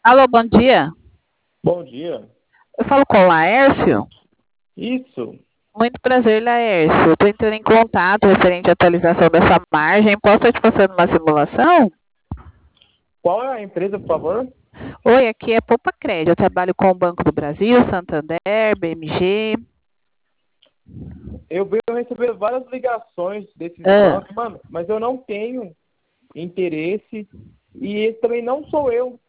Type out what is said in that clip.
Alô, bom dia. Bom dia. Eu falo com o Laércio. Isso. Muito prazer, Laércio. Estou entrando em contato referente à atualização da sua margem. Posso estar te passando uma simulação? Qual é a empresa, por favor? Oi, aqui é Poupa Crédito. Eu trabalho com o Banco do Brasil, Santander, BMG. Eu venho receber várias ligações desses Ah, bancos, mano, mas eu não tenho interesse e esse também não sou eu